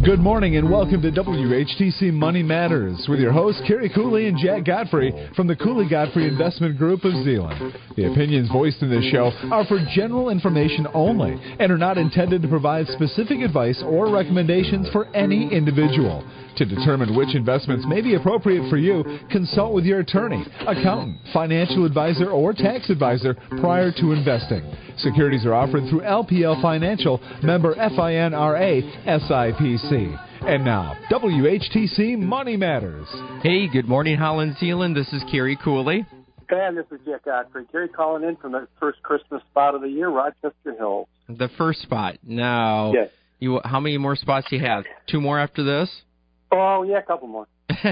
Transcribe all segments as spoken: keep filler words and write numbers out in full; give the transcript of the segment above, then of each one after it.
Good morning and welcome to W H T C Money Matters with your hosts Kerry Cooley and Jack Godfrey from the Cooley Godfrey Investment Group of Zeeland. The opinions voiced in this show are for general information only and are not intended to provide specific advice or recommendations for any individual. To determine which investments may be appropriate for you, consult with your attorney, accountant, financial advisor, or tax advisor prior to investing. Securities are offered through L P L Financial, member FINRA, S I P C. And now, W H T C Money Matters. Hey, good morning, Holland, Zeeland. This is Kerry Cooley. And this is Jack Godfrey. Kerry calling in from the first Christmas spot of the year, Rochester Hills. The first spot. Now, yes. you, how many more spots do you have? Two more after this? Oh, yeah, a couple more.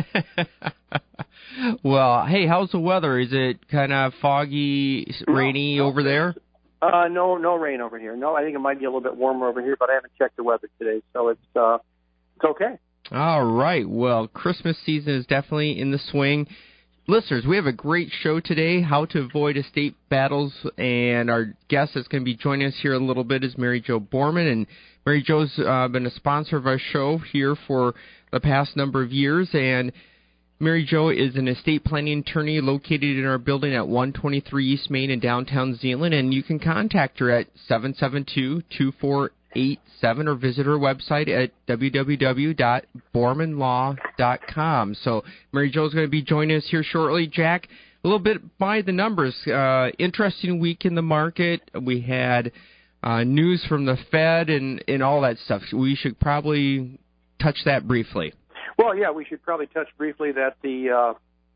Well, hey, how's the weather? Is it kind of foggy, rainy no, no. over there? Uh, no, no rain over here. No, I think it might be a little bit warmer over here, but I haven't checked the weather today, so it's uh, it's okay. All right. Well, Christmas season is definitely in the swing. Listeners, we have a great show today, How to Avoid Estate Battles, and our guest that's going to be joining us here in a little bit is Mary Jo Borman, and Mary Jo's uh, been a sponsor of our show here for the past number of years, and Mary Jo is an estate planning attorney located in our building at one twenty-three East Main in downtown Zeeland, and you can contact her at seven seven two, two four eight seven or visit her website at w w w dot borman law dot com. So Mary Jo's going to be joining us here shortly. Jack, a little bit by the numbers. Uh, interesting week in the market. We had uh, news from the Fed and, and all that stuff. We should probably touch that briefly. Well, yeah, we should probably touch briefly that the, uh,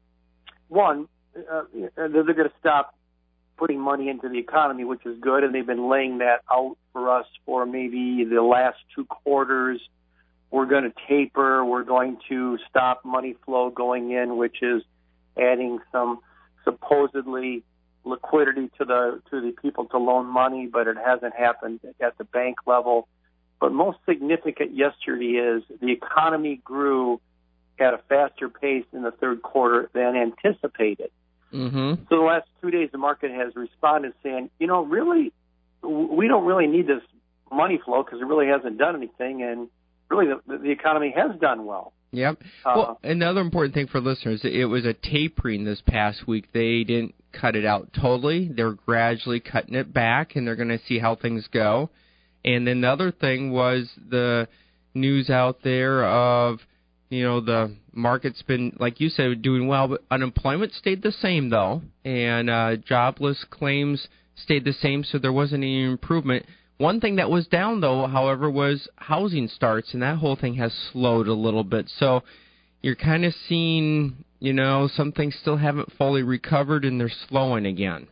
one, uh, they're going to stop putting money into the economy, which is good, and they've been laying that out for us for maybe the last two quarters. We're going to taper. We're going to stop money flow going in, which is adding some supposedly liquidity to the to the people to loan money, but it hasn't happened at the bank level. But most significant yesterday is the economy grew at a faster pace in the third quarter than anticipated. Mm-hmm. So the last two days, the market has responded saying, you know, really, we don't really need this money flow because it really hasn't done anything, and really the, the economy has done well. Yep. Uh, well, another important thing for listeners, it was a tapering this past week. They didn't cut it out totally. They're gradually cutting it back, and they're going to see how things go. And then the other thing was the news out there of, you know, the market's been, like you said, doing well, but unemployment stayed the same, though, and uh, jobless claims stayed the same, so there wasn't any improvement. One thing that was down, though, however, was housing starts, and that whole thing has slowed a little bit. So you're kind of seeing, you know, some things still haven't fully recovered, and they're slowing again.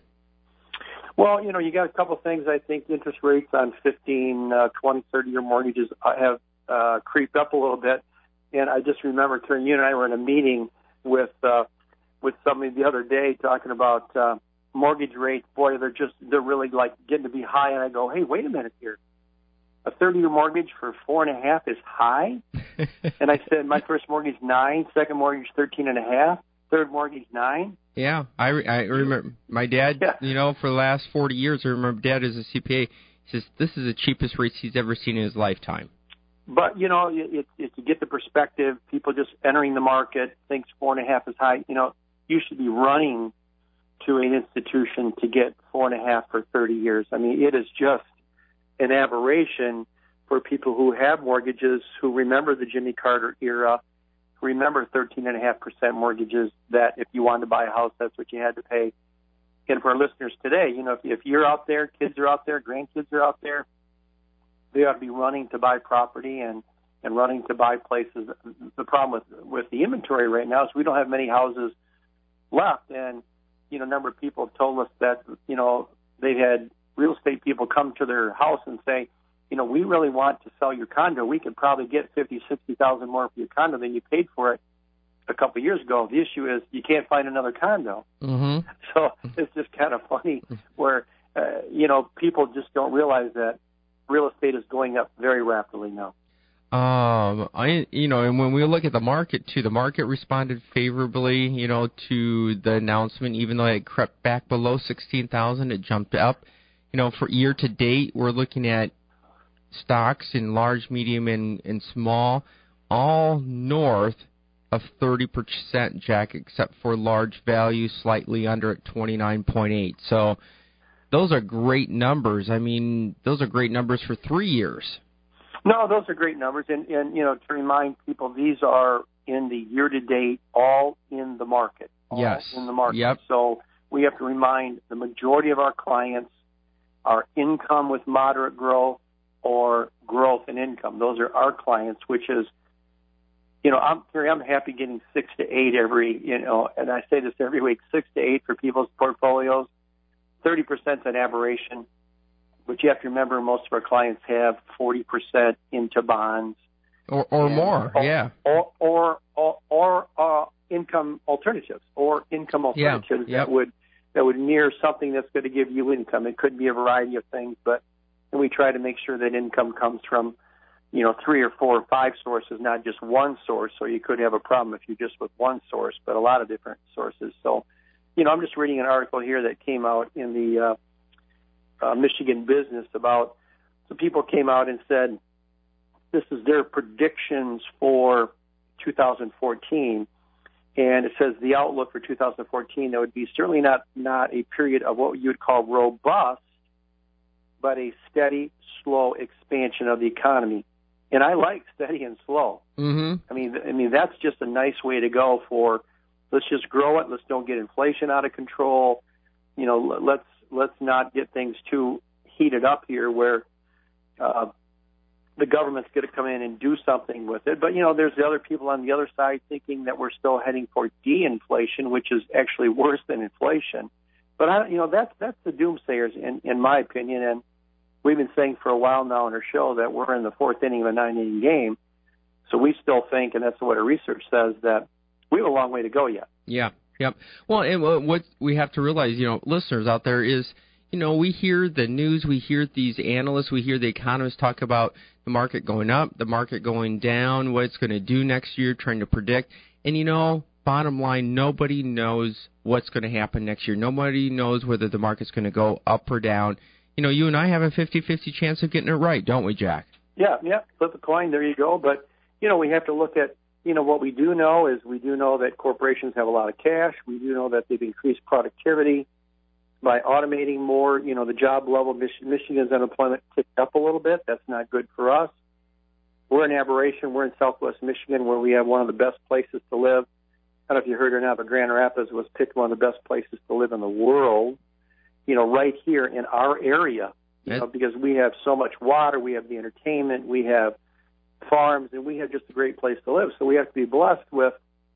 Well, you know, you got a couple things. I think interest rates on fifteen, uh, twenty, thirty-year mortgages have uh, creeped up a little bit. And I just remember, Karen, you and I were in a meeting with uh, with somebody the other day talking about uh, mortgage rates. Boy, they're just they're really like getting to be high. And I go, hey, wait a minute here. A thirty-year mortgage for four and a half is high. And I said, my first mortgage nine, second mortgage thirteen and a half, third mortgage nine. Yeah, I, re- I remember my dad, yeah. you know, for the last forty years, I remember Dad as a C P A, he says this is the cheapest rates he's ever seen in his lifetime. But, you know, it, it, to get the perspective, people just entering the market thinks four and a half is high. You know, you should be running to an institution to get four and a half for thirty years. I mean, it is just an aberration for people who have mortgages, who remember the Jimmy Carter era, remember thirteen point five percent mortgages, that if you wanted to buy a house, that's what you had to pay. And for our listeners today, you know, if, if you're out there, kids are out there, grandkids are out there, they ought to be running to buy property and, and running to buy places. The problem with, with the inventory right now is we don't have many houses left. And, you know, a number of people have told us that, you know, they've had real estate people come to their house and say, you know, we really want to sell your condo. We could probably get fifty, sixty thousand more for your condo than you paid for it a couple of years ago. The issue is you can't find another condo. Mm-hmm. So it's just kind of funny where, uh, you know, people just don't realize that real estate is going up very rapidly now. Um, I, you know, and when we look at the market too, the market responded favorably, you know, to the announcement. Even though it crept back below sixteen thousand, it jumped up. You know, for year to date, we're looking at stocks in large, medium, and, and small, all north of thirty percent, Jack, except for large value, slightly under at twenty-nine point eight. So those are great numbers. I mean, those are great numbers for three years. No, those are great numbers. And, and you know, to remind people, these are in the year-to-date, all in the market. All yes. in the market. Yep. So we have to remind the majority of our clients are income with moderate growth or growth in income. Those are our clients, which is, you know, I'm Gary, I'm happy getting six to eight every, you know, and I say this every week, six to eight for people's portfolios. thirty percent is an aberration, but you have to remember most of our clients have forty percent into bonds. Or, or more, or, yeah. Or, or, or, or uh, income alternatives, or income alternatives yeah. Yep. that would that would mirror something that's going to give you income. It could be a variety of things, but and we try to make sure that income comes from, you know, three or four or five sources, not just one source. So you could have a problem if you're just with one source, but a lot of different sources. So, you know, I'm just reading an article here that came out in the uh, uh, Michigan Business about, so people came out and said, this is their predictions for two thousand fourteen. And it says the outlook for two thousand fourteen, that would be certainly not, not a period of what you would call robust, but a steady, slow expansion of the economy. And I like steady and slow. Mm-hmm. I mean, I mean that's just a nice way to go for, let's just grow it. Let's don't get inflation out of control. You know, let's let's not get things too heated up here where uh, the government's going to come in and do something with it. But, you know, there's the other people on the other side thinking that we're still heading for de-inflation, which is actually worse than inflation. But, I, you know, that's, that's the doomsayers, in, in my opinion. And we've been saying for a while now on our show that we're in the fourth inning of a nine-inning game. So we still think, and that's what our research says, that we have a long way to go yet. Yeah, yep. Well, and what we have to realize, you know, listeners out there is, you know, we hear the news, we hear these analysts, we hear the economists talk about the market going up, the market going down, what it's going to do next year, trying to predict. And, you know, bottom line, nobody knows what's going to happen next year. Nobody knows whether the market's going to go up or down. You know, you and I have a fifty-fifty chance of getting it right, don't we, Jack? Yeah, yeah, flip a coin, there you go. But, you know, we have to look at, you know, what we do know is we do know that corporations have a lot of cash. We do know that they've increased productivity by automating more. You know, the job level, Mich- Michigan's unemployment ticked up a little bit. That's not good for us. We're an aberration. We're in Southwest Michigan where we have one of the best places to live. I don't know if you heard or not, but Grand Rapids was picked one of the best places to live in the world, you know, right here in our area, you know, because we have so much water, we have the entertainment, we have farms, and we have just a great place to live. So we have to be blessed with,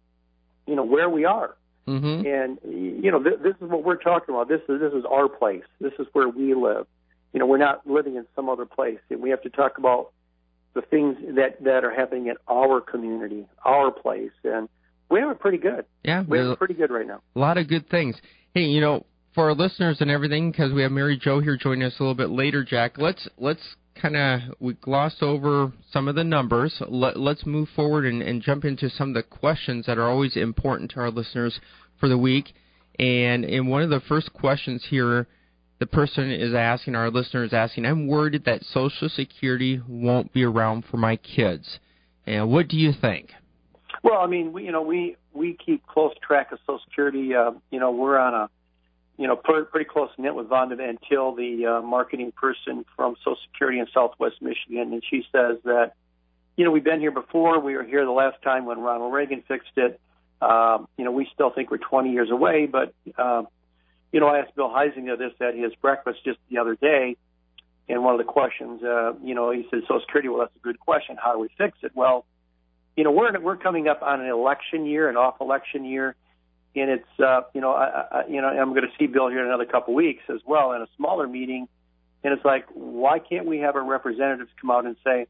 you know, where we are. Mm-hmm. And, you know, th- this is what we're talking about. This is this is our place. This is where we live. You know, we're not living in some other place. And we have to talk about the things that, that are happening in our community, our place. And we have it pretty good. Yeah. We have it pretty good right now. A lot of good things. Hey, you know, for our listeners and everything, because we have Mary Jo here joining us a little bit later, Jack, let's let's kind of, we glossed over some of the numbers. Let, let's move forward and, and jump into some of the questions that are always important to our listeners for the week. And in one of the first questions here, the person is asking, our listener is asking, I'm worried that Social Security won't be around for my kids. And what do you think? Well, I mean, we, you know, we, we keep close track of Social Security. Uh, you know, we're on a, you know, pretty, pretty close knit with Vonda Van Til, the uh, marketing person from Social Security in Southwest Michigan, and she says that, you know, we've been here before. We were here the last time when Ronald Reagan fixed it. Um, you know, we still think we're twenty years away, but, uh, you know, I asked Bill Heisinger this at his breakfast just the other day, and one of the questions, uh, you know, he said, Social Security, well, that's a good question. How do we fix it? Well, you know, we're we're coming up on an election year, an off-election year. And it's, uh, you know, I, I, you know, I'm going to see Bill here in another couple of weeks as well in a smaller meeting. And it's like, why can't we have our representatives come out and say,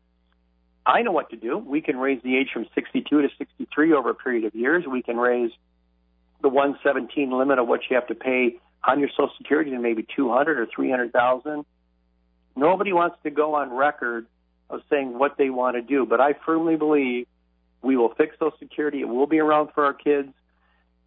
I know what to do. We can raise the age from sixty-two to sixty-three over a period of years. We can raise the one seventeen limit of what you have to pay on your Social Security to maybe two hundred or three hundred thousand. Nobody wants to go on record of saying what they want to do. But I firmly believe we will fix Social Security. It will be around for our kids.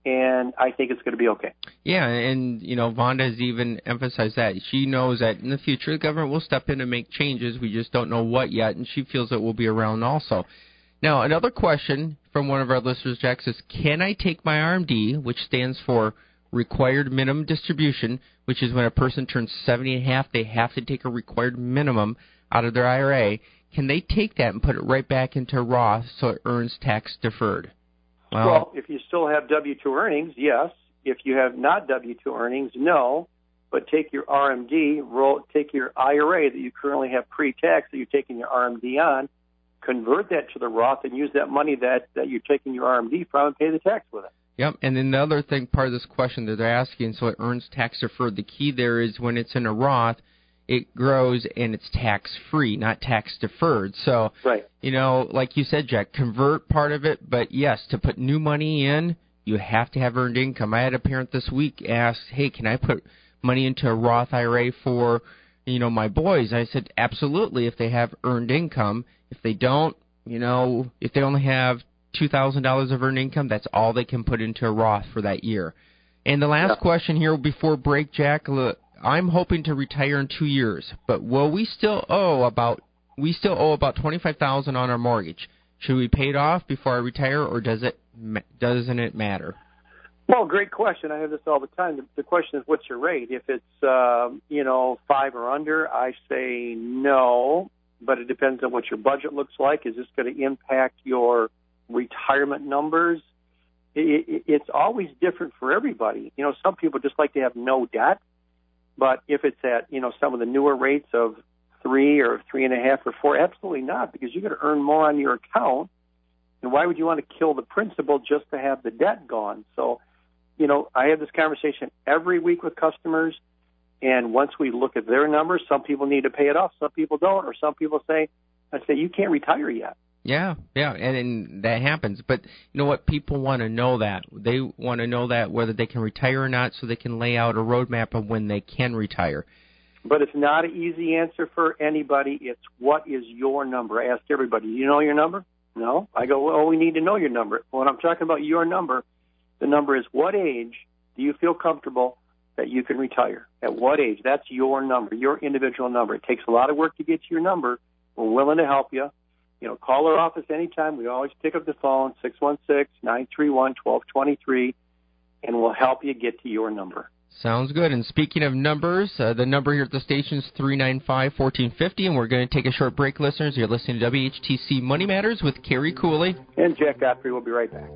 and I think it's going to be okay. Yeah, and, you know, Vonda has even emphasized that. She knows that in the future the government will step in and make changes. We just don't know what yet, and she feels it will be around also. Now, another question from one of our listeners, Jack, says, can I take my R M D, which stands for required minimum distribution, which is when a person turns seventy and a half, they have to take a required minimum out of their I R A. Can they take that and put it right back into Roth so it earns tax deferred? Well, well if you still have W two earnings, yes. If you have not W two earnings, no. But take your R M D, roll, take your I R A that you currently have pre-tax that you're taking your R M D on, convert that to the Roth, and use that money that, that you're taking your R M D from and pay the tax with it. Yep, and then the other thing, part of this question that they're asking, so it earns tax deferred, the key there is when it's in a Roth, it grows and it's tax-free, not tax-deferred. So, right. you know, like you said, Jack, convert part of it, but yes, to put new money in, you have to have earned income. I had a parent this week ask, hey, can I put money into a Roth I R A for, you know, my boys? I said, absolutely, if they have earned income. If they don't, you know, if they only have two thousand dollars of earned income, that's all they can put into a Roth for that year. And the last yeah. question here before break, Jack, I'm hoping to retire in two years, but will we still owe about we still owe about twenty-five thousand dollars on our mortgage? Should we pay it off before I retire, or does it doesn't it matter? Well, great question. I have this all the time. The, the question is, what's your rate? If it's um, you know five or under, I say no, but it depends on what your budget looks like. Is this going to impact your retirement numbers? It, it, it's always different for everybody. You know, some people just like to have no debt, but if it's at, you know, some of the newer rates of three or three and a half or four, absolutely not, because you're going to earn more on your account. And why would you want to kill the principal just to have the debt gone? So, you know, I have this conversation every week with customers, and once we look at their numbers, some people need to pay it off, some people don't, or some people say, I say, you can't retire yet. Yeah, yeah, and, and that happens. But you know what? People want to know that. They want to know that whether they can retire or not, so they can lay out a roadmap of when they can retire. But it's not an easy answer for anybody. It's what is your number? I ask everybody, do you know your number? No. I go, well, we need to know your number. When I'm talking about your number, the number is what age do you feel comfortable that you can retire? At what age? That's your number, your individual number. It takes a lot of work to get to your number. We're willing to help you. You know, call our office anytime. We always pick up the phone, six one six, nine three one, one two two three, and we'll help you get to your number. Sounds good. And speaking of numbers, uh, the number here at the station is three nine five, one four five zero, and we're going to take a short break, listeners. You're listening to W H T C Money Matters with Kerry Cooley. And Jack Godfrey. We'll be right back.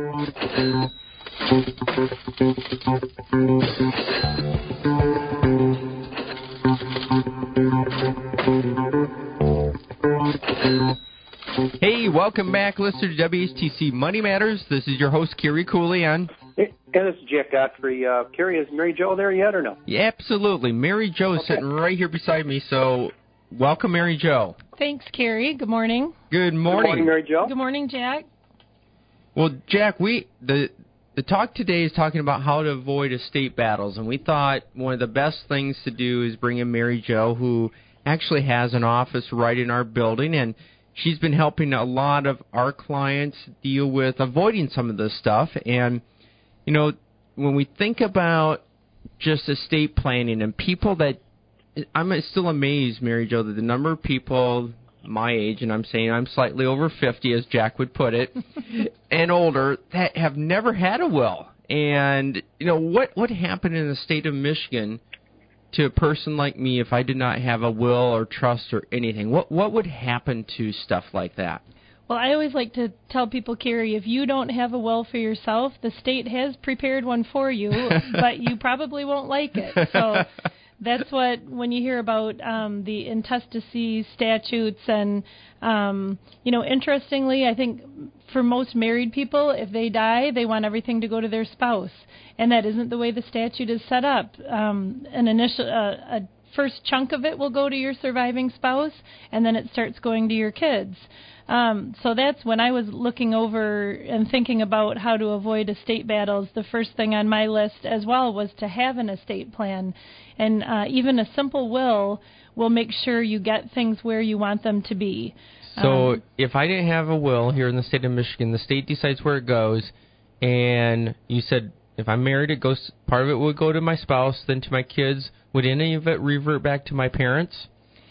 Hey, welcome back, listener to W H T C Money Matters. This is your host, Kerry Cooley, on... Hey, and this is Jack Godfrey. Uh, Kerry, is Mary Jo there yet or no? Yeah, absolutely. Mary Jo is okay. Sitting right here beside me, so welcome, Mary Jo. Thanks, Kerry. Good morning. Good morning. Good morning, Mary Jo. Good morning, Jack. Well, Jack, we the the talk today is talking about how to avoid estate battles, and we thought one of the best things to do is bring in Mary Jo, who actually has an office right in our building, and she's been helping a lot of our clients deal with avoiding some of this stuff. And, you know, when we think about just estate planning and people that, I'm still amazed, Mary Jo, that the number of people my age, and I'm saying I'm slightly over fifty, as Jack would put it, and older, that have never had a will. And, you know, what, what happened in the state of Michigan to a person like me if I did not have a will or trust or anything? What what would happen to stuff like that? Well, I always like to tell people, Kerry, if you don't have a will for yourself, the state has prepared one for you, but you probably won't like it. So that's what, when you hear about um, the intestacy statutes and, um, you know, interestingly, I think for most married people, if they die, they want everything to go to their spouse. And that isn't the way the statute is set up. Um, an initial, uh, a first chunk of it will go to your surviving spouse, and then it starts going to your kids. Um, so that's when I was looking over and thinking about how to avoid estate battles. The first thing on my list as well was to have an estate plan. And uh, even a simple will will make sure you get things where you want them to be. So um, if I didn't have a will here in the state of Michigan, the state decides where it goes, and you said if I'm married, it goes part of it would go to my spouse, then to my kids. Would any of it revert back to my parents?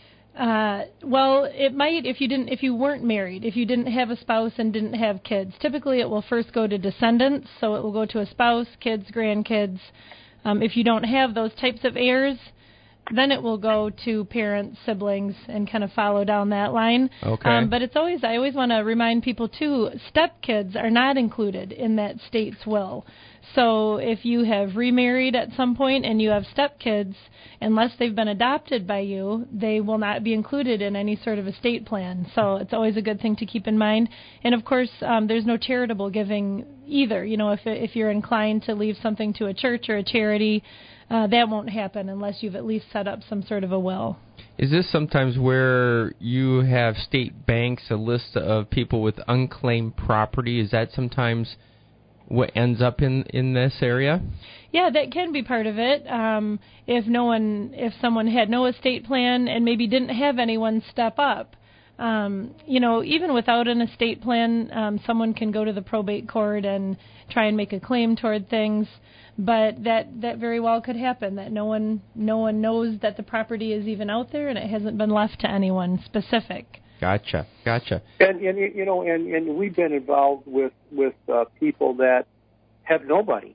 Uh, well, it might if you didn't, if you weren't married, if you didn't have a spouse and didn't have kids. Typically, it will first go to descendants, so it will go to a spouse, kids, grandkids. Um, if you don't have those types of heirs, then it will go to parents, siblings, and kind of follow down that line. Okay. Um, but it's always, I always want to remind people too, stepkids are not included in that state's will. So if you have remarried at some point and you have stepkids, unless they've been adopted by you, they will not be included in any sort of estate plan. So it's always a good thing to keep in mind. And of course, um, there's no charitable giving either. You know, if if you're inclined to leave something to a church or a charity, uh, that won't happen unless you've at least set up some sort of a will. Is this sometimes where you have state banks, a list of people with unclaimed property? Is that sometimes what ends up in, in this area? Yeah, that can be part of it. Um, if no one, if someone had no estate plan and maybe didn't have anyone step up, um, you know, even without an estate plan, um, someone can go to the probate court and try and make a claim toward things. But that, that very well could happen, that no one no one knows that the property is even out there and it hasn't been left to anyone specific. Gotcha, gotcha. And, and you know, and, and we've been involved with, with uh, people that have nobody.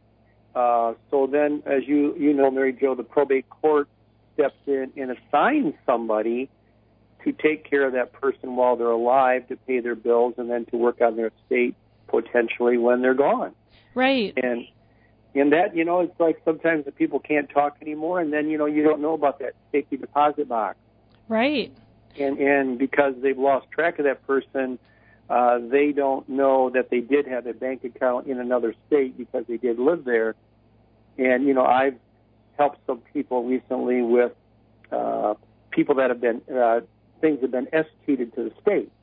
Uh, so then, as you, you know, Mary Jo, the probate court steps in and assigns somebody to take care of that person while they're alive, to pay their bills, and then to work on their estate potentially when they're gone. Right. And and that, you know, it's like sometimes the people can't talk anymore, and then, you know, you don't know about that safety deposit box. Right. And and because they've lost track of that person, uh, they don't know that they did have a bank account in another state because they did live there. And, you know, I've helped some people recently with uh, people that have been, uh, things have been executed to the state.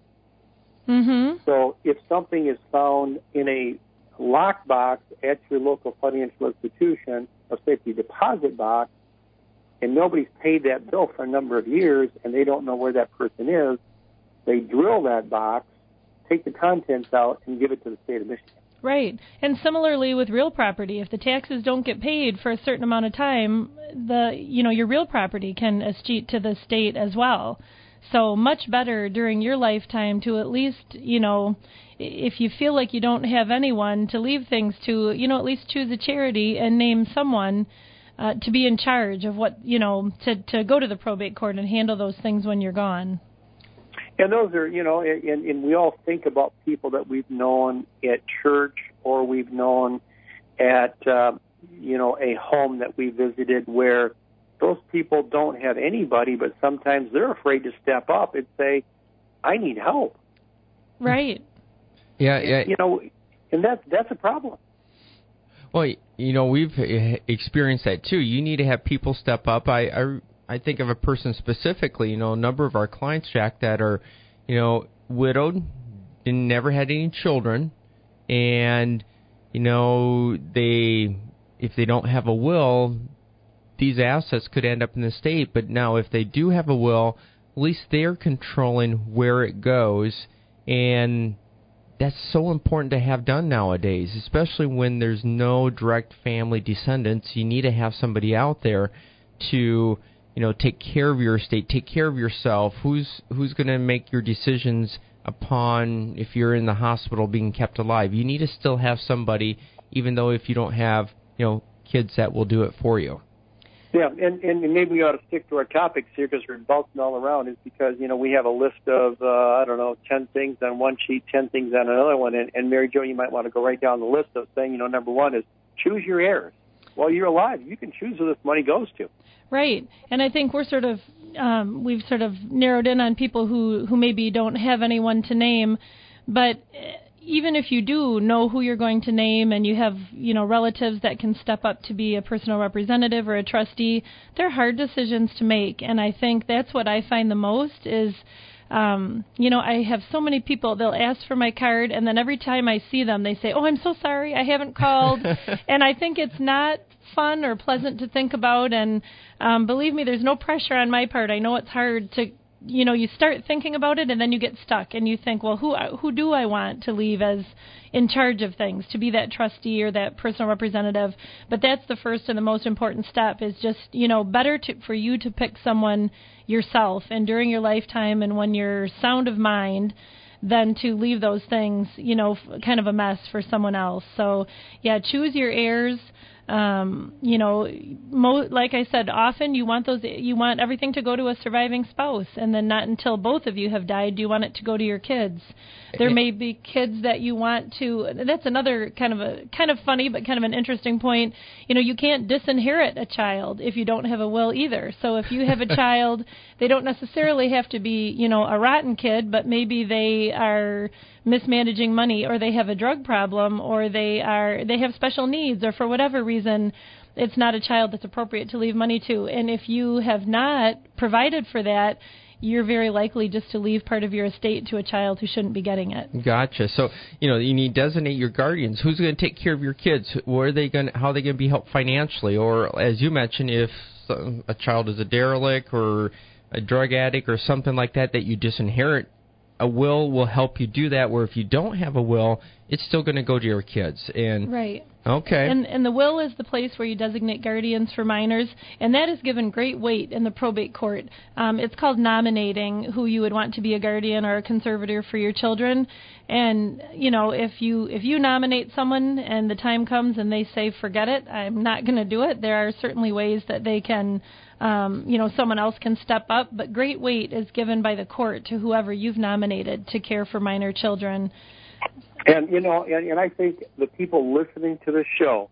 Mm-hmm. So if something is found in a lockbox at your local financial institution, a safety deposit box, and nobody's paid that bill for a number of years and they don't know where that person is, they drill that box, take the contents out, and give it to the state of Michigan. Right. And similarly with real property, if the taxes don't get paid for a certain amount of time, the you know, your real property can escheat to the state as well. So much better during your lifetime to at least, you know, if you feel like you don't have anyone to leave things to, you know, at least choose a charity and name someone uh, to be in charge of what, you know, to, to go to the probate court and handle those things when you're gone. And those are, you know, and, and we all think about people that we've known at church or we've known at, uh, you know, a home that we visited where those people don't have anybody, but sometimes they're afraid to step up and say, I need help. Right. Yeah, yeah. You know, and that's, that's a problem. Well, you know, we've experienced that too. You need to have people step up. I, I, I think of a person specifically, you know, a number of our clients, Jack, that are, you know, widowed, and never had any children, and, you know, they, if they don't have a will, these assets could end up in the state. But now if they do have a will, at least they're controlling where it goes, and that's so important to have done nowadays, especially when there's no direct family descendants. You need to have somebody out there to, you know, take care of your estate, take care of yourself. Who's who's going to make your decisions upon if you're in the hospital being kept alive? You need to still have somebody, even though if you don't have, you know, kids that will do it for you. Yeah, and, and maybe we ought to stick to our topics here because we're bouncing all around. Is because, you know, we have a list of, uh, I don't know, ten things on one sheet, ten things on another one. And, and Mary Jo, you might want to go right down the list of saying, you know, number one is choose your heirs. While you're alive, you can choose who this money goes to. Right. And I think we're sort of, um, we've sort of narrowed in on people who, who maybe don't have anyone to name. But even if you do know who you're going to name and you have, you know, relatives that can step up to be a personal representative or a trustee, they're hard decisions to make. And I think that's what I find the most is, um, you know, I have so many people, they'll ask for my card, and then every time I see them, they say, oh, I'm so sorry, I haven't called. And I think it's not fun or pleasant to think about. And um, believe me, there's no pressure on my part. I know it's hard to you know, you start thinking about it and then you get stuck and you think, well, who who do I want to leave as in charge of things, to be that trustee or that personal representative? But that's the first and the most important step, is just, you know, better to, for you to pick someone yourself and during your lifetime and when you're sound of mind than to leave those things, you know, kind of a mess for someone else. So, yeah, choose your heirs. Um, you know, mo- like I said, often you want those, you want everything to go to a surviving spouse, and then not until both of you have died do you want it to go to your kids. There may be kids that you want to. That's another kind of a kind of funny, but kind of an interesting point. You know, you can't disinherit a child if you don't have a will either. So if you have a child, they don't necessarily have to be, you know, a rotten kid, but maybe they are mismanaging money, or they have a drug problem, or they are they have special needs, or for whatever reason it's not a child that's appropriate to leave money to. And if you have not provided for that, you're very likely just to leave part of your estate to a child who shouldn't be getting it. Gotcha. So, you know, you need to designate your guardians. Who's going to take care of your kids? Where are they going? How are they going to be helped financially? Or, as you mentioned, if a child is a derelict or a drug addict or something like that that you disinherit, a will will help you do that, where if you don't have a will, it's still going to go to your kids. And right. Okay. And and the will is the place where you designate guardians for minors, and that is given great weight in the probate court. Um, it's called nominating who you would want to be a guardian or a conservator for your children. And, you know, if you if you nominate someone and the time comes and they say, forget it, I'm not going to do it, there are certainly ways that they can, um, you know, someone else can step up. But great weight is given by the court to whoever you've nominated to care for minor children. And, you know, and, and I think the people listening to the show,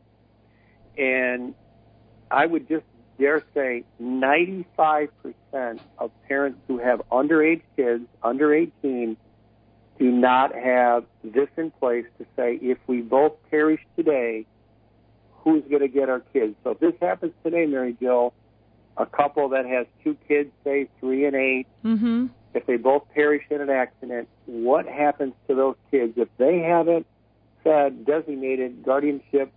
and I would just dare say ninety-five percent of parents who have underage kids, under eighteen, do not have this in place to say, if we both perish today, who's going to get our kids? So if this happens today, Mary Jo, a couple that has two kids, say three and eight, mm-hmm. if they both perish in an accident, what happens to those kids if they haven't said designated guardianship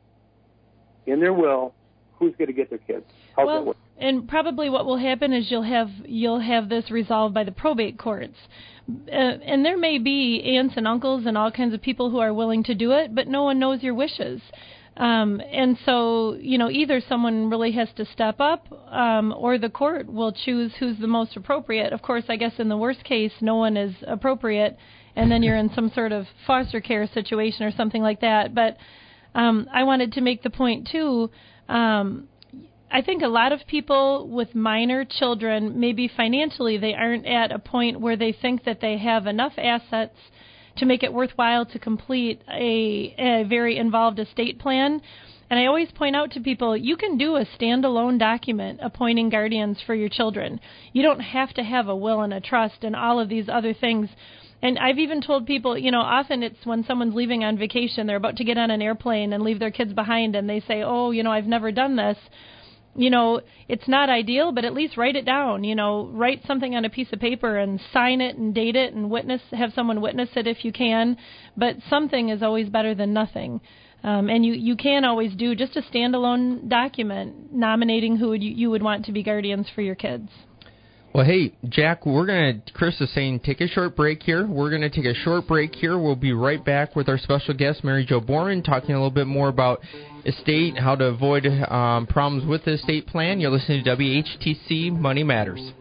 in their will? Who's going to get their kids? How's well, that work? And probably what will happen is you'll have you'll have this resolved by the probate courts, uh, and there may be aunts and uncles and all kinds of people who are willing to do it, but no one knows your wishes. Um, and so, you know, either someone really has to step up, um, or the court will choose who's the most appropriate. Of course, I guess in the worst case, no one is appropriate, and then you're in some sort of foster care situation or something like that. But um, I wanted to make the point, too, um, I think a lot of people with minor children, maybe financially, they aren't at a point where they think that they have enough assets to make it worthwhile to complete a, a very involved estate plan. And I always point out to people, you can do a standalone document appointing guardians for your children. You don't have to have a will and a trust and all of these other things. And I've even told people, you know, often it's when someone's leaving on vacation, they're about to get on an airplane and leave their kids behind, and they say, oh, you know, I've never done this. You know, it's not ideal, but at least write it down. You know, write something on a piece of paper and sign it and date it and witness, have someone witness it if you can. But something is always better than nothing. Um, and you, you can always do just a standalone document nominating who would you, you would want to be guardians for your kids. Well, hey, Jack, we're going to, Chris is saying, take a short break here. We're going to take a short break here. We'll be right back with our special guest, Mary Jo Boorman, talking a little bit more about estate, how to avoid um, problems with the estate plan. You're listening to W H T C Money Matters.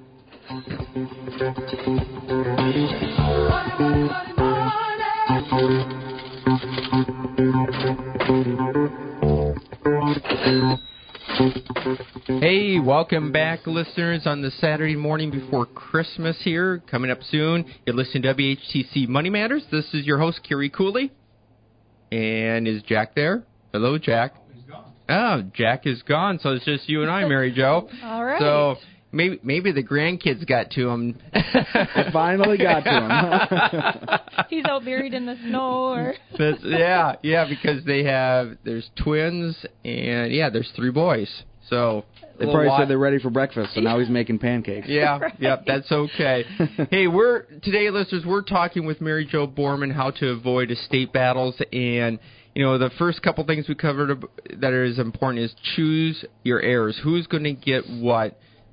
Hey, welcome back, listeners, on the Saturday morning before Christmas here. Coming up soon, you're listening to W H T C Money Matters. This is your host, Kerry Cooley. And is Jack there? Hello, Jack. Oh, he's gone. Oh, Jack is gone, so it's just you and I, Mary Jo. All right. So maybe maybe the grandkids got to him. It finally got to him. He's out buried in the snow. Or That's, yeah, yeah, because they have, there's twins, and, yeah, there's three boys. So They probably said they're ready for breakfast, so now he's making pancakes. Yeah, right. Yep, that's okay. Hey, we're today, listeners, we're talking with Mary Jo Boorman how to avoid estate battles. And, you know, the first couple things we covered that is important is choose your heirs. Who's going to get what?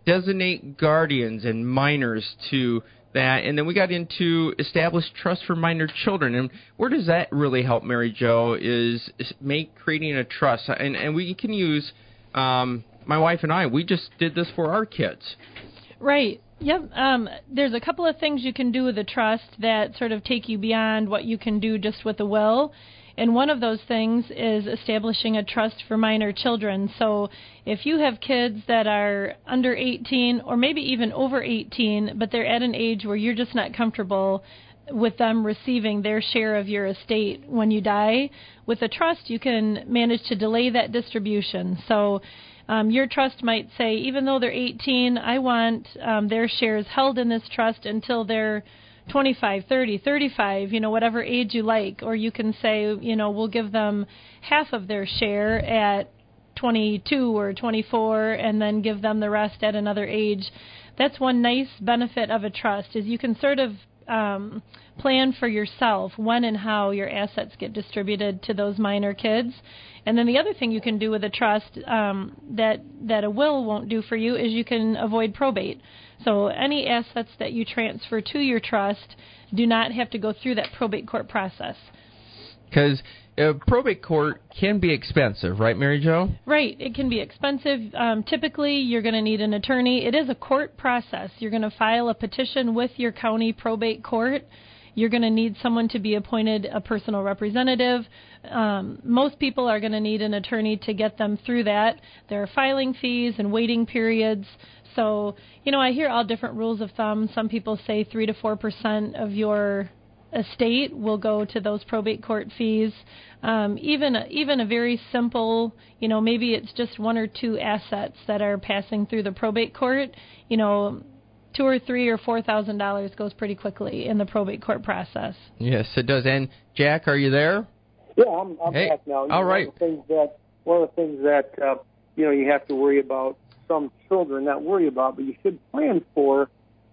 designate guardians and minors to that. And then we got into establish trust for minor children. And where does that really help, Mary Jo, is, is make creating a trust. And, and we can use, um, my wife and I, we just did this for our kids. Right. Yep. Um, there's a couple of things you can do with a trust that sort of take you beyond what you can do just with a will. And one of those things is establishing a trust for minor children. So if you have kids that are under eighteen or maybe even over eighteen, but they're at an age where you're just not comfortable with them receiving their share of your estate when you die, with a trust you can manage to delay that distribution. So um, your trust might say, even though they're eighteen, I want um, their shares held in this trust until they're twenty-five, thirty, thirty-five, you know, whatever age you like. Or you can say, you know, we'll give them half of their share at twenty-two or twenty-four and then give them the rest at another age. That's one nice benefit of a trust, is you can sort of um, plan for yourself when and how your assets get distributed to those minor kids. And then the other thing you can do with a trust um, that, that a will won't do for you is you can avoid probate. So any assets that you transfer to your trust do not have to go through that probate court process. Because uh, probate court can be expensive, right, Mary Jo? Right. It can be expensive. Um, typically, you're going to need an attorney. It is a court process. You're going to file a petition with your county probate court. You're going to need someone to be appointed a personal representative. Um, most people are going to need an attorney to get them through that. There are filing fees and waiting periods. So, you know, I hear all different rules of thumb. Some people say three to four percent of your estate will go to those probate court fees. Um, even even a very simple, you know, maybe it's just one or two assets that are passing through the probate court. You know, two or three or four thousand dollars goes pretty quickly in the probate court process. Yes, it does. And Jack, are you there? Yeah, I'm, I'm hey. back now. You All know, right. One of the things that one of the things that uh, you know you have to worry about. Some children, not worry about, but you should plan for,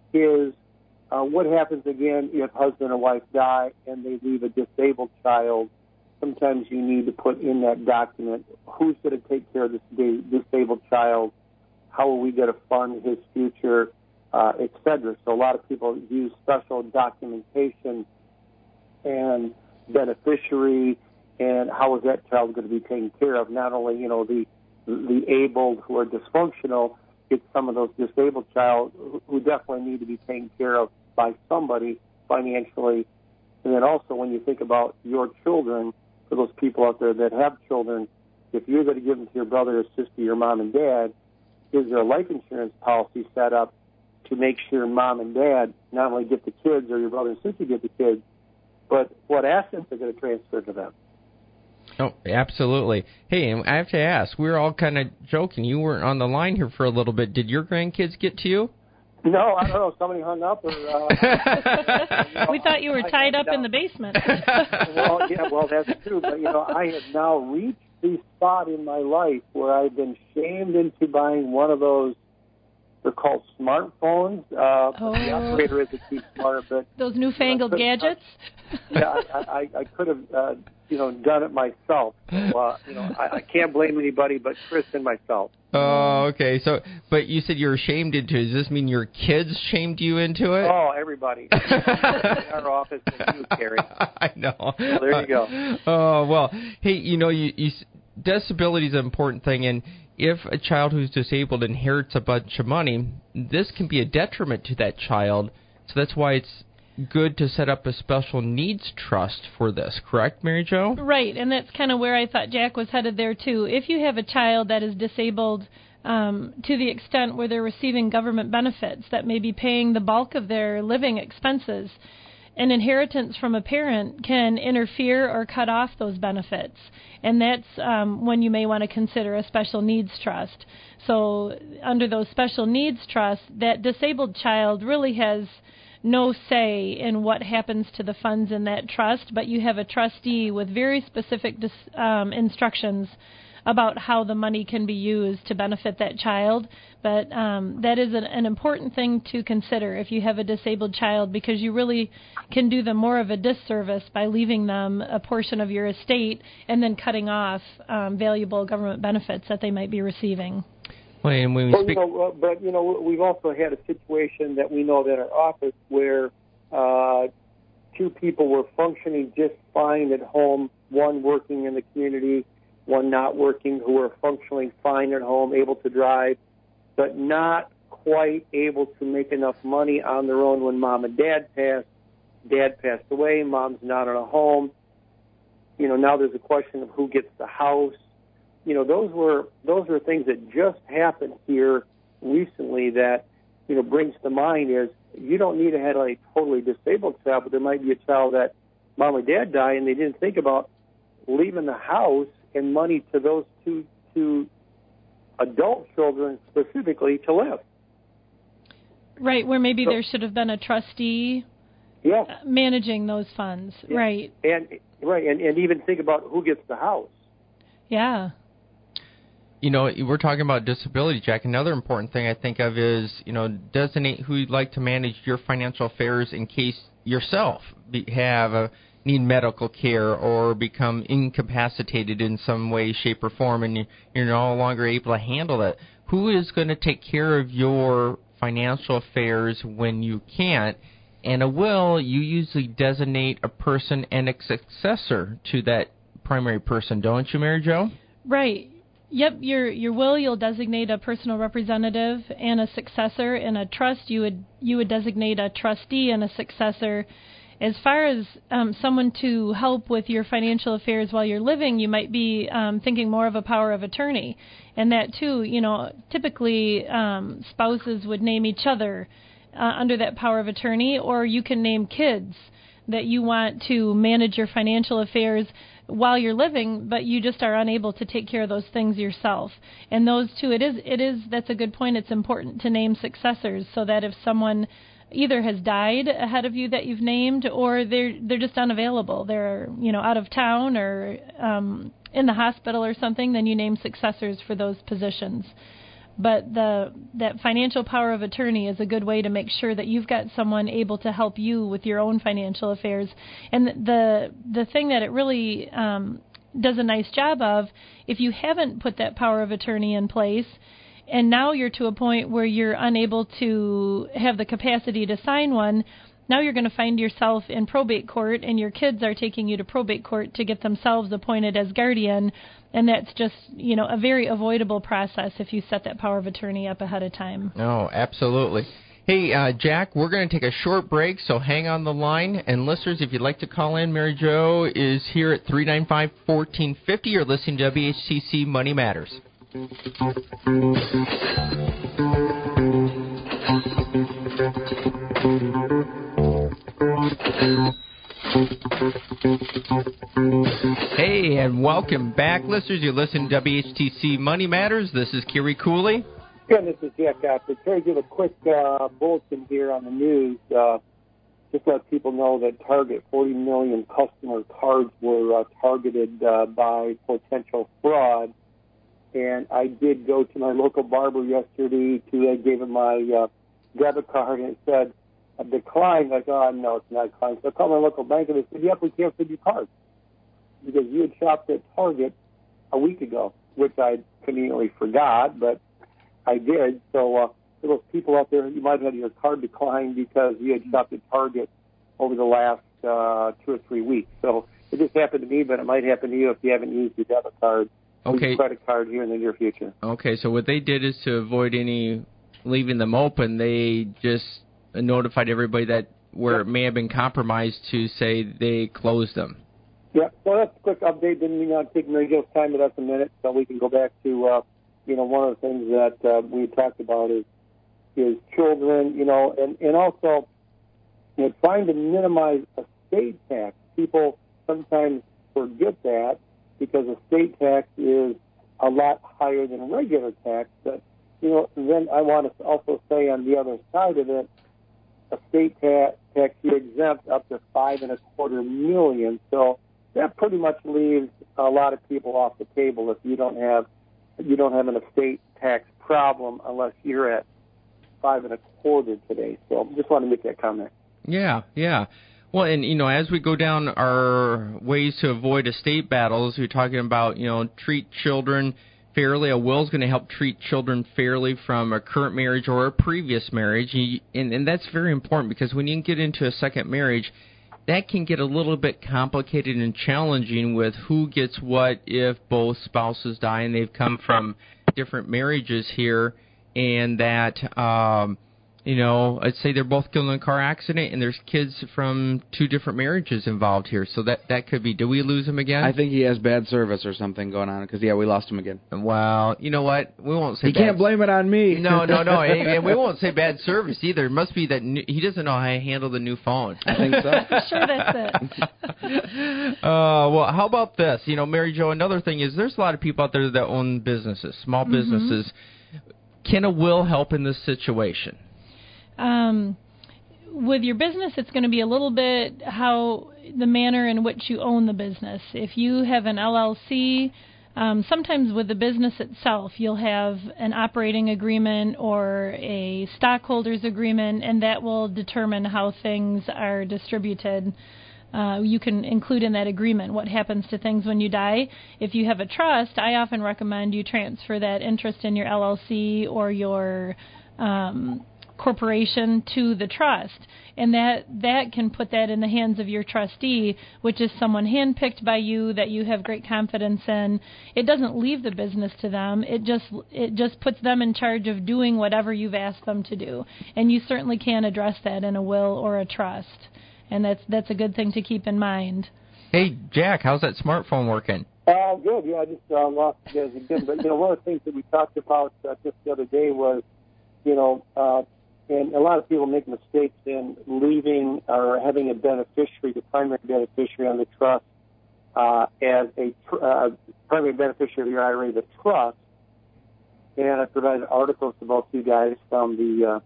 is uh, what happens again if husband and wife die and they leave a disabled child. Sometimes you need to put in that document who's going to take care of this disabled child, how are we going to fund his future, uh, et cetera. So a lot of people use special documentation and beneficiary and how is that child going to be taken care of. Not only, you know, the the abled who are dysfunctional, it's some of those disabled child who definitely need to be taken care of by somebody financially. And then also when you think about your children, for those people out there that have children, if you're going to give them to your brother or sister, your mom and dad, is there a life insurance policy set up to make sure mom and dad not only get the kids or your brother and sister get the kids, but what assets are going to transfer to them? Oh, absolutely. Hey, and I have to ask, we were all kind of joking. You weren't on the line here for a little bit. Did your grandkids get to you? No, I don't know. Somebody hung up. Or uh, you know, we thought you were tied up now in the basement. well, yeah, well, that's true. But, you know, I have now reached the spot in my life where I've been shamed into buying one of those, they're called smartphones. Uh, oh. The operator isn't too smart, but... Those newfangled you know, gadgets? yeah, I, I, I could have, uh, you know, done it myself. So, uh, you know, I, I can't blame anybody but Chris and myself. Oh, okay. So, but you said you were shamed into it. Does this mean your kids shamed you into it? Oh, everybody. In our office and you, Carrie. I know. Well, there you go. Oh, well, hey, you know, you, you disability is an important thing, and if a child who's disabled inherits a bunch of money, this can be a detriment to that child. So that's why it's good to set up a special needs trust for this, correct, Mary Jo? Right, and that's kind of where I thought Jack was headed there, too. If you have a child that is disabled um, to the extent where they're receiving government benefits that may be paying the bulk of their living expenses, an inheritance from a parent can interfere or cut off those benefits. And that's um, when you may want to consider a special needs trust. So under those special needs trusts, that disabled child really has no say in what happens to the funds in that trust, but you have a trustee with very specific dis- um, instructions about how the money can be used to benefit that child. But um, that is an, an important thing to consider if you have a disabled child, because you really can do them more of a disservice by leaving them a portion of your estate and then cutting off um, valuable government benefits that they might be receiving. Well, and when we well, speak... you know, uh, but, you know, we've also had a situation that we know that in our office where uh, two people were functioning just fine at home, one working in the community, one not working, who were functioning fine at home, able to drive, but not quite able to make enough money on their own when mom and dad passed. Dad passed away, mom's not in a home. You know, now there's a question of who gets the house. You know, those were those were things that just happened here recently that, you know, brings to mind is you don't need to have a totally disabled child, but there might be a child that mom or dad died and they didn't think about leaving the house and money to those two two adult children specifically to live. Right, where maybe So, there should have been a trustee yeah. managing those funds. Yeah. Right. And right, and, and even think about who gets the house. Yeah. You know, we're talking about disability, Jack. Another important thing I think of is, you know, designate who you'd like to manage your financial affairs in case yourself be, have a, need medical care or become incapacitated in some way, shape, or form, and you're no longer able to handle that. Who is going to take care of your financial affairs when you can't? And a will, you usually designate a person and a successor to that primary person, don't you, Mary Jo? Right. Yep, your your will, you'll designate a personal representative and a successor. In a trust, you would you would designate a trustee and a successor. As far as um, someone to help with your financial affairs while you're living, you might be um, thinking more of a power of attorney. And that, too, you know, typically um, spouses would name each other uh, under that power of attorney, or you can name kids that you want to manage your financial affairs while you're living, but you just are unable to take care of those things yourself. And those two, it is, it is, that's a good point. It's important to name successors so that if someone either has died ahead of you that you've named, or they're they're just unavailable, they're, you know, out of town or um, in the hospital or something, then you name successors for those positions. But the that financial power of attorney is a good way to make sure that you've got someone able to help you with your own financial affairs. And the the thing that it really um, does a nice job of, if you haven't put that power of attorney in place, and now you're to a point where you're unable to have the capacity to sign one, now you're going to find yourself in probate court, and your kids are taking you to probate court to get themselves appointed as guardian. And that's just, you know, a very avoidable process if you set that power of attorney up ahead of time. Oh, absolutely. Hey, uh, Jack, we're going to take a short break, so hang on the line. And listeners, if you'd like to call in, Mary Jo is here at three nine five, one four five zero. You're listening to W H T C Money Matters. Hey, and welcome back, listeners. You're listening to W H T C Money Matters. This is Kerry Cooley. Yeah, this is Jack Godfrey. Can I give a quick uh, bulletin here on the news? Uh, just let people know that Target, forty million customer cards were uh, targeted uh, by potential fraud. And I did go to my local barber yesterday to I gave him my uh, debit card, and it said, a decline. Like, oh, no, it's not declined. So I called my local bank, and they said, yep, we canceled your card because you had shopped at Target a week ago, which I conveniently forgot, but I did. So uh, for those people out there, you might have had your card declined because you had shopped at Target over the last uh, two or three weeks. So it just happened to me, but it might happen to you if you haven't used your debit card. Okay. Credit card here in the near future. Okay, so what they did is to avoid any leaving them open, they just notified everybody that where yep. it may have been compromised to say they closed them. Yeah, so that's a quick update. Didn't mean I'd take Mary Jo's time, but that's a minute, so we can go back to, uh, you know, one of the things that uh, we talked about is is children, you know, and, and also, you know, trying to minimize estate tax. People sometimes forget that, because estate tax is a lot higher than regular tax. But, you know, then I want to also say on the other side of it, estate tax, tax you're exempt up to five and a quarter million. So that pretty much leaves a lot of people off the table if you don't have you don't have an estate tax problem unless you're at five and a quarter today. So just want to make that comment. Yeah, yeah. Well, and, you know, as we go down our ways to avoid estate battles, we're talking about, you know, treat children fairly. A will is going to help treat children fairly from a current marriage or a previous marriage. And, and that's very important because when you get into a second marriage, that can get a little bit complicated and challenging with who gets what if both spouses die and they've come from different marriages here, and that, um, you know, let's say they're both killed in a car accident and there's kids from two different marriages involved here. So that, that could be, do we lose him again? I think he has bad service or something going on because, yeah, we lost him again. Well, you know what? We won't say You bad can't blame it on me. No, no, no. and, and we won't say bad service either. It must be that new, he doesn't know how to handle the new phone. I think so. Sure, that's it. uh, well, how about this? You know, Mary Jo, another thing is there's a lot of people out there that own businesses, small Mm-hmm. businesses. Can a will help in this situation? Um, with your business, it's going to be a little bit how the manner in which you own the business. If you have an L L C, um, sometimes with the business itself, you'll have an operating agreement or a stockholders agreement, and that will determine how things are distributed. Uh, you can include in that agreement what happens to things when you die. If you have a trust, I often recommend you transfer that interest in your L L C or your um, corporation to the trust, and that that can put that in the hands of your trustee, which is someone handpicked by you that you have great confidence in. It doesn't leave the business to them. It just it just puts them in charge of doing whatever you've asked them to do, and you certainly can address that in a will or a trust, and that's that's a good thing to keep in mind. Hey, Jack, how's that smartphone working? Uh, good. Yeah, I just uh, lost you guys again. But, you know, one of the things that we talked about uh, just the other day was, you know, uh, and a lot of people make mistakes in leaving or having a beneficiary, the primary beneficiary on the trust, uh, as a tr- uh, primary beneficiary of your I R A, the trust. And I provided articles to both you guys from the uh,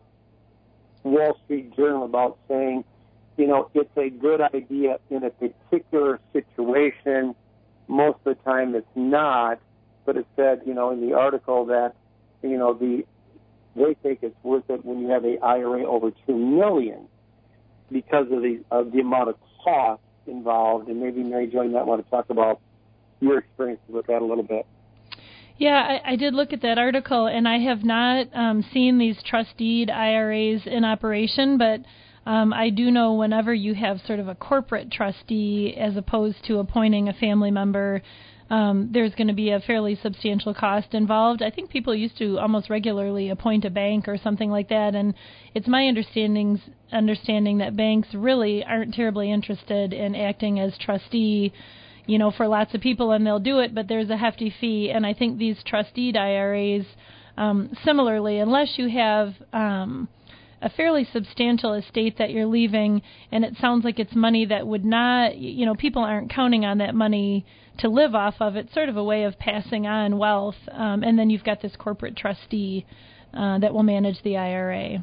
Wall Street Journal about saying, you know, it's a good idea in a particular situation. Most of the time it's not, but it said, you know, in the article that, you know, the they think it's worth it when you have a I R A over two million dollars because of the of the amount of cost involved. And maybe Mary Jo, you might want to talk about your experiences with that a little bit. Yeah, I, I did look at that article, and I have not um, seen these trust deed I R As in operation, but um, I do know whenever you have sort of a corporate trustee as opposed to appointing a family member, um, there's going to be a fairly substantial cost involved. I think people used to almost regularly appoint a bank or something like that, and it's my understandings, understanding that banks really aren't terribly interested in acting as trustee, you know, for lots of people, and they'll do it, but there's a hefty fee. And I think these trustee I R As, um, similarly, unless you have um, a fairly substantial estate that you're leaving, and it sounds like it's money that would not, you know, people aren't counting on that money to live off of. It's sort of a way of passing on wealth, um, and then you've got this corporate trustee uh, that will manage the I R A.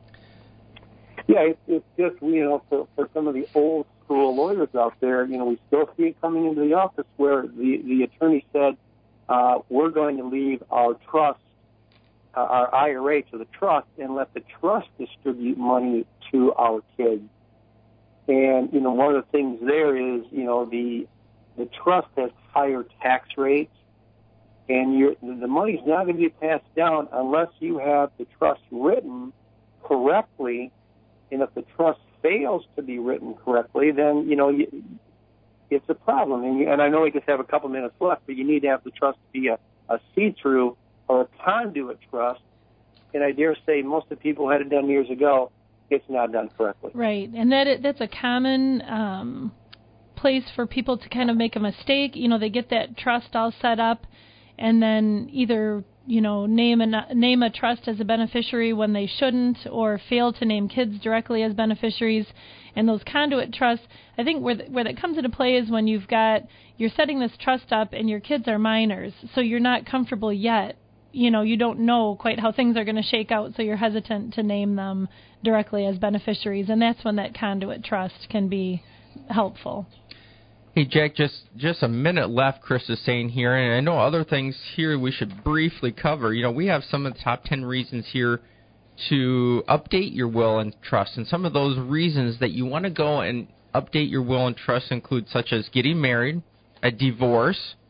Yeah, it's, it's just, you know, for, for some of the old school lawyers out there, you know, we still see it coming into the office where the, the attorney said, uh, we're going to leave our trust, uh, our I R A to the trust and let the trust distribute money to our kids. And, you know, one of the things there is, you know, the the trust has higher tax rates, and you're, the money's not going to be passed down unless you have the trust written correctly. And if the trust fails to be written correctly, then, you know, you, it's a problem. And, you, and I know we just have a couple minutes left, but you need to have the trust be a, a see-through or a conduit trust. And I dare say most of the people who had it done years ago, it's not done correctly. Right, and that that's a common um, place for people to kind of make a mistake. You know, they get that trust all set up, and then either, you know, name a name a trust as a beneficiary when they shouldn't, or fail to name kids directly as beneficiaries. And those conduit trusts, I think where the, where that comes into play is when you've got you're setting this trust up and your kids are minors, so you're not comfortable yet. You know, you don't know quite how things are going to shake out, so you're hesitant to name them directly as beneficiaries, and that's when that conduit trust can be helpful. Hey, Jack, just, just a minute left, Chris is saying here, and I know other things here we should briefly cover. You know, we have some of the top ten reasons here to update your will and trust, and some of those reasons that you want to go and update your will and trust include such as getting married, a divorce,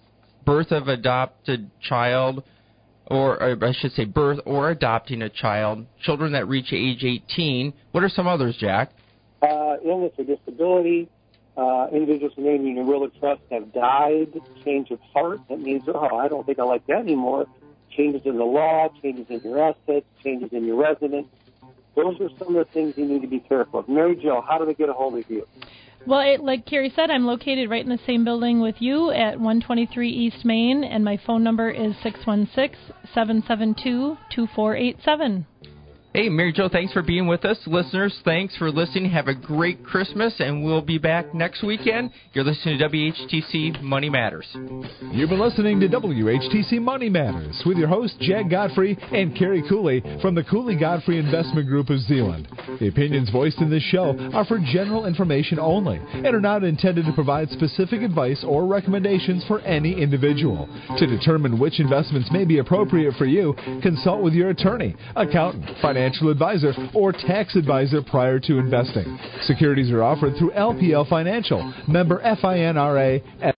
birth of adopted child, or, or I should say birth or adopting a child, children that reach age eighteen. What are some others, Jack? Uh, illness or disability, uh, individuals named in your will or trust have died, change of heart. That means, oh, I don't think I like that anymore. Changes in the law, changes in your assets, changes in your residence. Those are some of the things you need to be careful of. Mary Jo, how do they get a hold of you? Well, it, like Carrie said, I'm located right in the same building with you at one twenty-three East Main, and my phone number is six one six, seven seven two, two four eight seven. Hey, Mary Jo, thanks for being with us. Listeners, thanks for listening. Have a great Christmas, and we'll be back next weekend. You're listening to W H T C Money Matters. You've been listening to W H T C Money Matters with your hosts, Jag Godfrey and Carrie Cooley from the Cooley Godfrey Investment Group of Zeeland. The opinions voiced in this show are for general information only and are not intended to provide specific advice or recommendations for any individual. To determine which investments may be appropriate for you, consult with your attorney, accountant, financial advisor, or tax advisor prior to investing. Securities are offered through L P L Financial, member F I N R A.